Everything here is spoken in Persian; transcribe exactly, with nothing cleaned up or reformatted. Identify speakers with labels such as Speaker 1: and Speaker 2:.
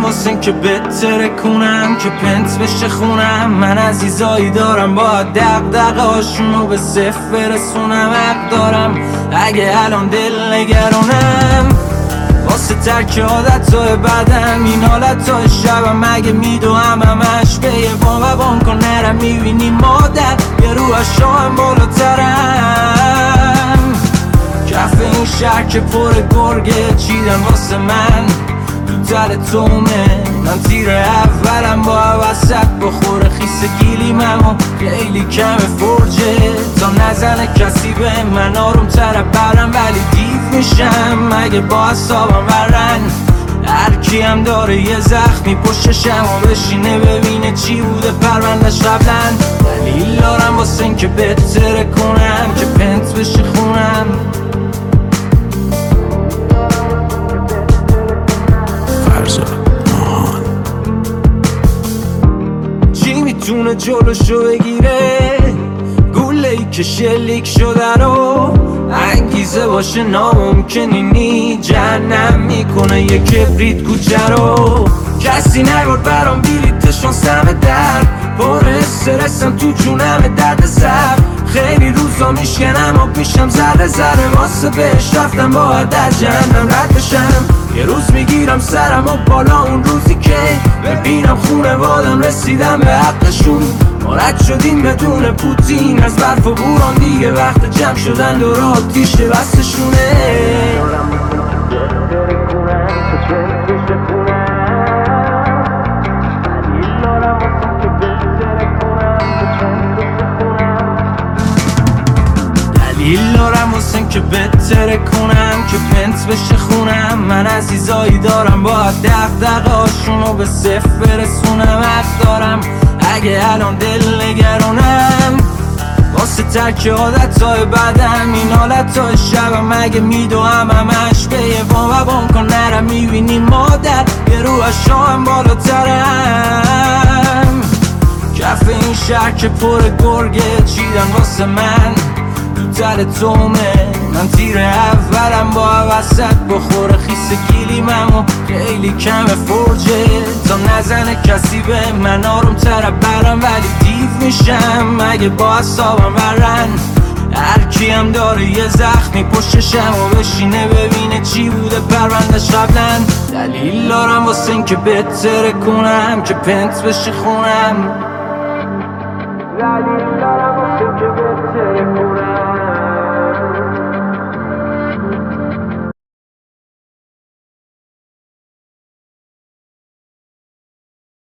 Speaker 1: واسه این که بهتره کنم که پنت بشه خونم. من عزیزایی دارم باید دق هاشونو به صفر برسونم. حق دارم اگه الان دل نگرانم واسه ترک عادتهای بدم. این حالتهای شبم اگه میدوهم همش به یه بام و بام کن نرم. میبینی مادر یه رو اشاهم بالاترم. کف این شهر که پر گرگه چیدن واسه من تو تل تومه. من تیر اولم با وسط بخوره خیس گیلیمم و خیلی کم فرجه تا نزنه کسی به من. آروم تر برم ولی دیو میشم اگه با حسابم ورن. هرکی هم داره یه زخمی پشتشم و بشینه ببینه چی بوده پروندش قبلن. دلیل دارم واسه این که بهتره کنم که پنت بشه خونم. چی میتونه جلوشو بگیره گوله ای که شلیک شده رو انگیزه باشه ناممکنینی جهنم میکنه یه کبریت کوچه رو. کسی نگرد برام بیلیتشون سم در پر استرسم تو جونم درد سر. خیلی روزا میشکنم آب میشم ذره ذره واسه بهش رفتم باید از جهنم رد بشم. یه روز میگیرم سرم و بالا اون روزی که ببینم خونوادم رسیدم به حقشون. ما رد شدیم بدون پوتین از برف و بوران دیگه وقت جمع شدن دور آتیش بستشونه. دلیل دارم واسه این که بهتره کنم که پنت بشه خونم. من عزیزایی دارم باید دق هاشونو به صفر برسونم. حق دارم اگه الان دل نگرانم واسه ترک عادتهای بدم. این حالتهای شبم اگه میدوهم همش به یه بام و بام کن نرم. میبینی مادر یه رو اشاهم بالاترم. کف این شهر که پر گرگه چیدن واسه من تو تل تومه. من تیر اولم با وسط بخوره خیس گیلیمم و خیلی کم فرجه تا نزنه کسی به من. آروم تر برم ولی دیو میشم اگه با حسابم ورن. هرکی هم داره یه زخمی پشتشم و بشینه ببینه چی بوده پروندش قبلن. دلیل دارم واسه این که بهتره کنم که پنت بشه خونم.